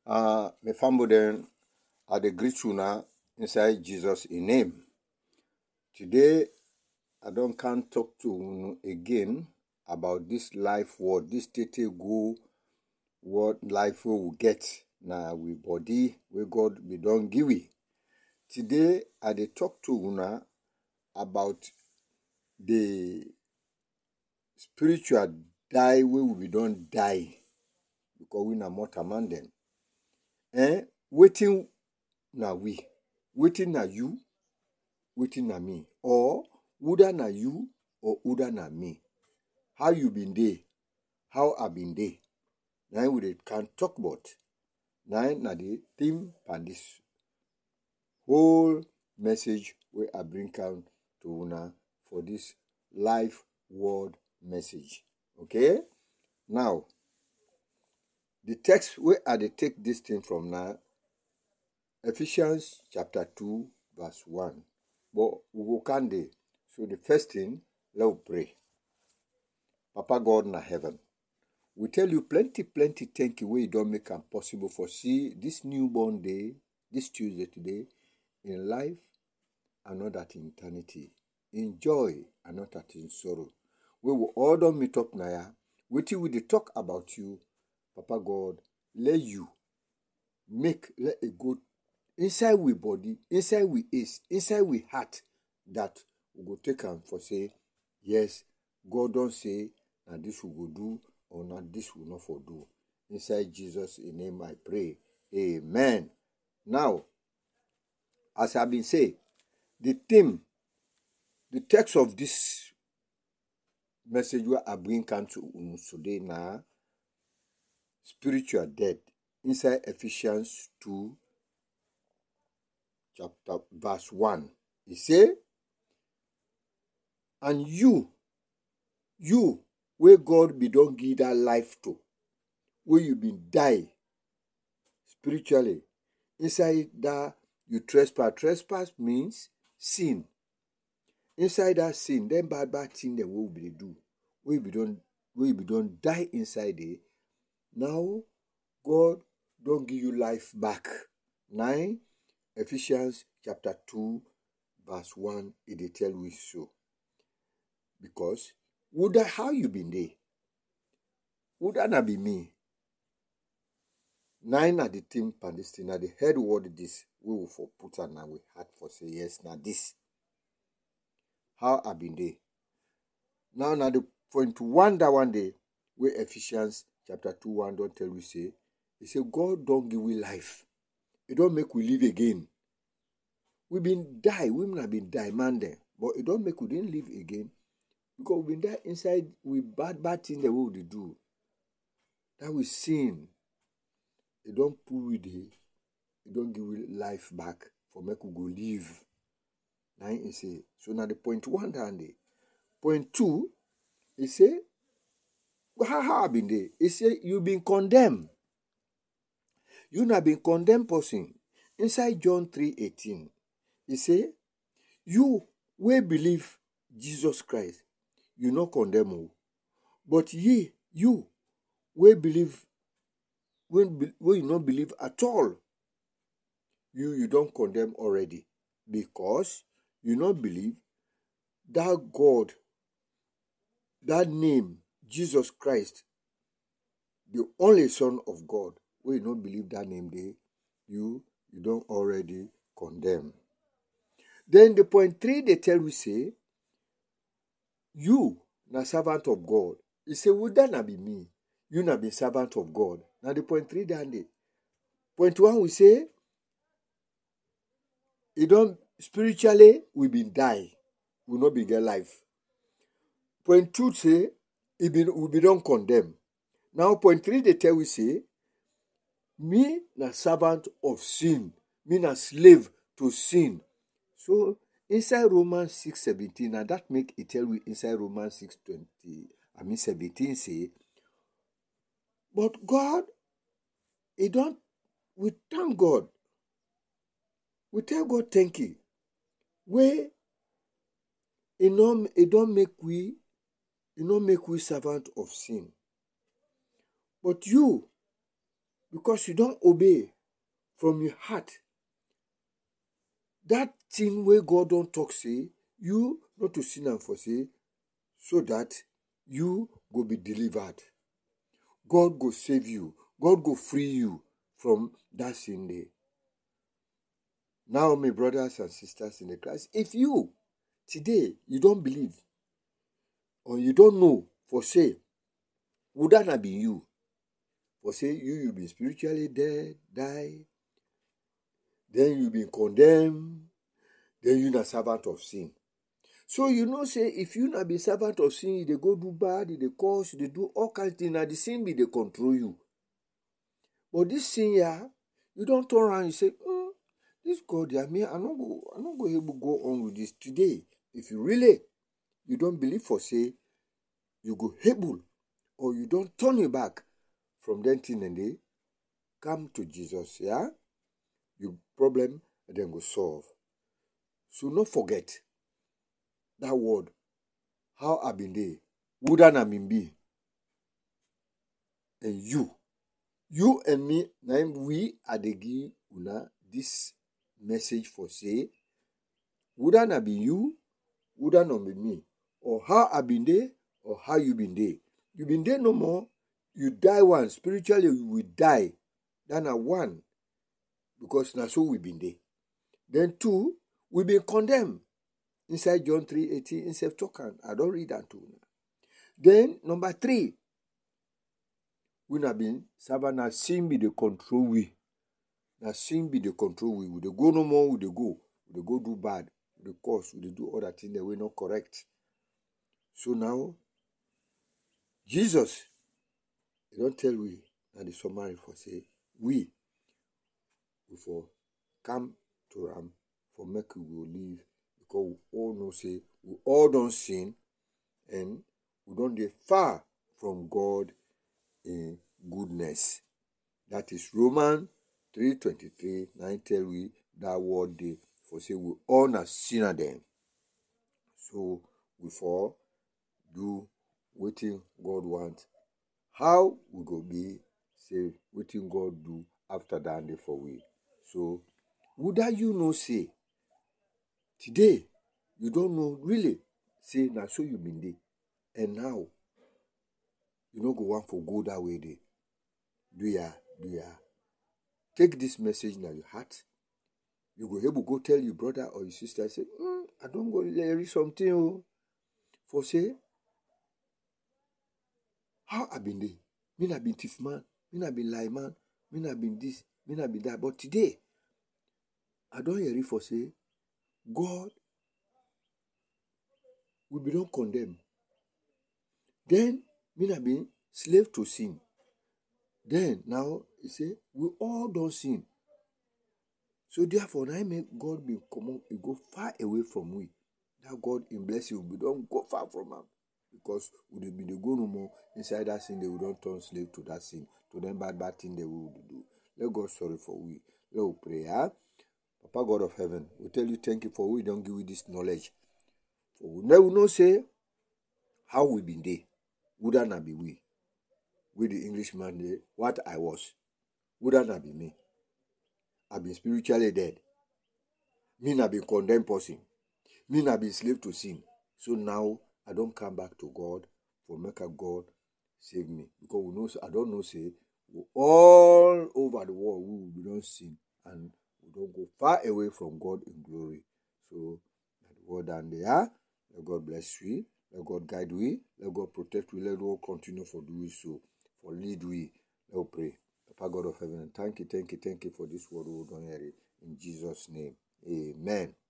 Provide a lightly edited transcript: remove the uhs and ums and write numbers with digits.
Me family then are the greet una inside Jesus in name. Today I don't can talk to you again about this life word, this tete go what life we will get na we body we God we don't give we. Today I dey talk to una about the spiritual die we don't die because we na mortal man then. Waiting na we, waiting na you, waiting na me, or whether na you or whether na me. How you been there? How I been there? Now we can talk about. Now na the theme and this whole message where I bring out to una for this life word message. Okay? Now, the text where I dey take this thing from now, Ephesians chapter 2 verse 1. But we go can dey. So the first thing, let's pray. Papa God in heaven, we tell you plenty thank you where you don't make it possible for see this newborn day, this Tuesday today, in life and not that in eternity, in joy and not that in sorrow. We will all don't meet up now. Waiting with the talk about you, Papa God, let you make let a good inside we body, inside we ace, inside we heart that we go take am for say, yes, God don't say na this we go do or na this we not for do. Inside Jesus in name I pray. Amen. Now, as I've been saying, the theme, the text of this message where I bring come to today now, spiritual death, inside Ephesians 2 chapter verse 1. He say, and you where God be don't give that life to, where you been die spiritually, inside that you trespass. Trespass means sin. Inside that sin, then bad thing that we will do, we be don't die inside it. Now God don't give you life back. 9 Ephesians chapter 2 verse 1, it tell we so. Because would that how you been there? Would that not be me? 9 at the team and this thing, at the head word this, we will for put and now we had for say yes, now this. How I been there? Now the point 1 that one day, where Ephesians chapter 2 1 don't tell we say, he say God don't give we life. It don't make we live again. We been die, women have been die man there, but it don't make we didn't live again. Because we been there inside with bad things that we would do. That we sin. It don't pull with it. It don't give we life back for make we go live. Now he say, so now the point 1 down there. Point 2, he say, how I been there? He say, you been condemned. You not been condemned person. Inside John 3:18, he say, you will believe Jesus Christ, you not condemn. But you will believe, when you not believe at all, you don't condemn already. Because you not believe that God, that name, Jesus Christ, the only Son of God, when you not believe that name there, you don't already condemn. Then the point 3 they tell we say, you na servant of God. He say, would that not be me? You not be servant of God. Now the point 3 down there. Point 1 we say, it don't spiritually we been die. We not be get life. Point 2 say, we be don't condemn. Now point 3 they tell we say, me na servant of sin. Me na slave to sin. So inside Romans 6:17, now that make it tell we inside Romans 17 say, but God, we thank God. We tell God thank you. Where it don't make we servant of sin. But you because you don't obey from your heart. That thing where God don't talk say, you not to sin and for say, so that you go be delivered. God go save you. God go free you from that sin day. Now, my brothers and sisters in the Christ, if you today you don't believe or you don't know for say, would that not be you? For say you be spiritually dead, die, then you be condemned, then you not servant of sin. So you know say if you not be servant of sin, they go do bad, they curse, they do all kinds of things, and the sin be they control you. But this sin here, you don't turn around and say, this God here, me, I'm not go able to go on with this today. If you really you don't believe for say, you go able, or you don't turn your back from that thing and they come to Jesus, yeah? Your problem then go solve. So not forget that word. How I been there? Wouldn't I been be? And you and me, now we are the give una this message for say, wouldn't I be you? Wouldn't I be me? Or how I been there? Or how you been there? You been there no more. You die one. Spiritually, you will die. Then a one. Because now so we been there. Then two, we been condemned. Inside John 3:18, in self-talking. I don't read that too. Then number three, we not been servant na sin be the control we. Na sin be the control we. We dey go no more, we dey go. We dey go do bad. We dey curse, we dey do other things that we not correct. So now, Jesus, he don't tell we, and the summary for say, we for come to Ram for make we go live, because we all know say, we all don't sin, and we don't get far from God in goodness. That is Romans 3:23. Now tell we that word day for say we all na sinner them. So we for do wetin God want. How we go be say wetin God do after that day for we. So would that you know say today you don't know really say na so you been there, and now you no go want for go that way there. Do ya? Take this message in your heart. You go able go tell your brother or your sister, say, I don't go read something. For say, how I been there? Me not been thief man, me not been lie man, me not been this, me not been that. But today, I don't hear it for say, God will be don't condemn. Then, me not been slave to sin. Then, now, he say, we all don't sin. So therefore, now I make God be come he go far away from we. That God in bless you, we don't go far from him. Because we be the go no more inside that sin, they will don't turn slave to that sin, to them bad thing they will do. Let God sorry for we. Let us pray. Papa God of heaven, we tell you thank you for we don't give you this knowledge. For we never know say how we been there. Would that not be we? We the Englishman there, what I was. Would that not be me? I've been spiritually dead. Me not been condemned person. Me not been slave to sin. So now I don't come back to God for make a God save me. Because we know I don't know say we all over the world we don't sin and we don't go far away from God in glory. So that word and there. Let God bless we. Let God guide we. Let God protect we. Let God continue for doing so. For lead we. Let us pray. Papa God of heaven, thank you for this word we don't hear it. In Jesus' name. Amen.